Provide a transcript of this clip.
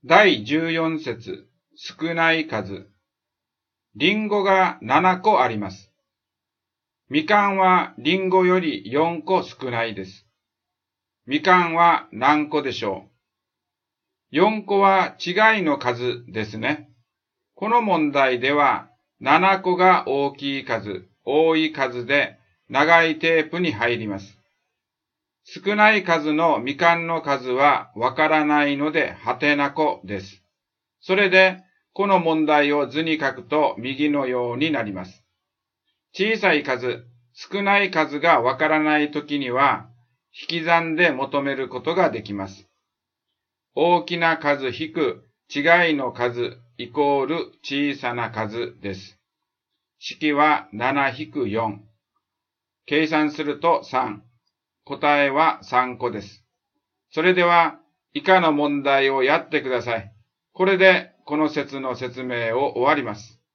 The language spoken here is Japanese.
第14節、少ない数。リンゴが7個あります。みかんはリンゴより4個少ないです。みかんは何個でしょう？ 4 個は違いの数ですね。この問題では7個が大きい数、多い数で長いテープに入ります。少ない数のみかんの数はわからないのではてな個です。それでこの問題を図に書くと右のようになります。小さい数、少ない数がわからないときには引き算で求めることができます。大きな数引く違いの数イコール小さな数です。式は7-4。計算すると3。答えは3個です。それでは以下の問題をやってください。これでこの説の説明を終わります。